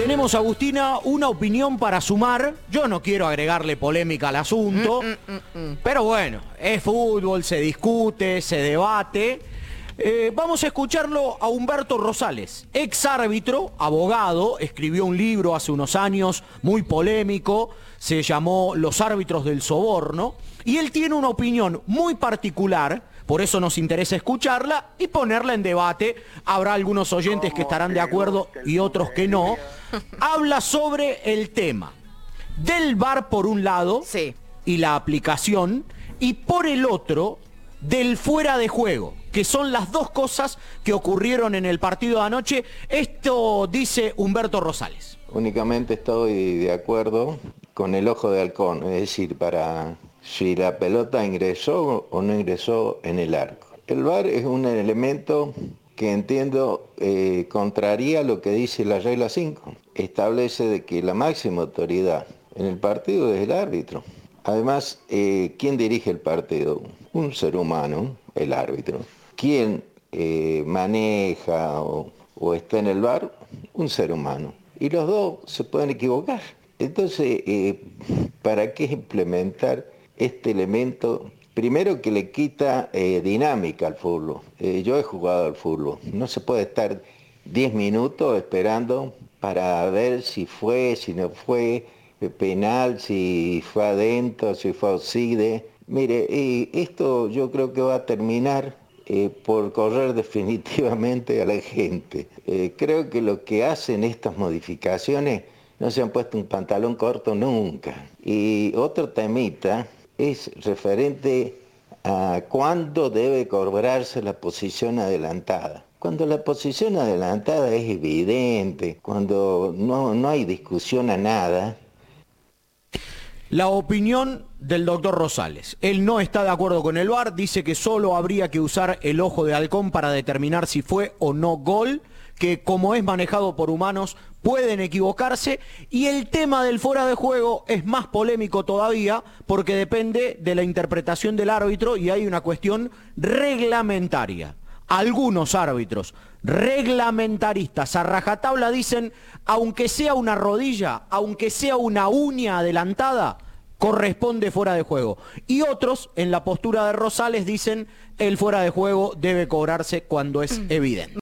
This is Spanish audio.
Tenemos, Agustina, una opinión para sumar. Yo no quiero agregarle polémica al asunto, pero bueno, es fútbol, se discute, se debate. Vamos a escucharlo a Humberto Rosales, ex árbitro, abogado, escribió un libro hace unos años muy polémico, se llamó Los árbitros del soborno, y él tiene una opinión muy particular, por eso nos interesa escucharla y ponerla en debate. Habrá algunos oyentes que estarán de acuerdo y otros que no. Habla sobre el tema del VAR por un lado, sí, y la aplicación, y por el otro, del fuera de juego, que son las dos cosas que ocurrieron en el partido de anoche. Esto dice Humberto Rosales. Únicamente estoy de acuerdo con el ojo de halcón, es decir, para si la pelota ingresó o no ingresó en el arco. El VAR es un elemento que entiendo contraría lo que dice la regla 5. Establece de que la máxima autoridad en el partido es el árbitro. Además, ¿quién dirige el partido? Un ser humano, el árbitro. ¿Quién maneja o está en el VAR? Un ser humano. Y los dos se pueden equivocar. Entonces, ¿para qué implementar este elemento? Primero, que le quita dinámica al fútbol. Yo he jugado al fútbol. No se puede estar 10 minutos esperando para ver si fue, si no fue penal, si fue adentro, si fue offside. Mire, esto yo creo que va a terminar por correr definitivamente a la gente. Creo que lo que hacen estas modificaciones, no se han puesto un pantalón corto nunca. Y otro temita es referente a cuándo debe cobrarse la posición adelantada. Cuando la posición adelantada es evidente, cuando no hay discusión a nada. La opinión del doctor Rosales. Él no está de acuerdo con el VAR, dice que solo habría que usar el ojo de halcón para determinar si fue o no gol, que como es manejado por humanos pueden equivocarse, y el tema del fuera de juego es más polémico todavía porque depende de la interpretación del árbitro y hay una cuestión reglamentaria. Algunos árbitros reglamentaristas a rajatabla dicen, aunque sea una rodilla, aunque sea una uña adelantada, corresponde fuera de juego. Y otros, en la postura de Rosales, dicen, el fuera de juego debe cobrarse cuando es evidente.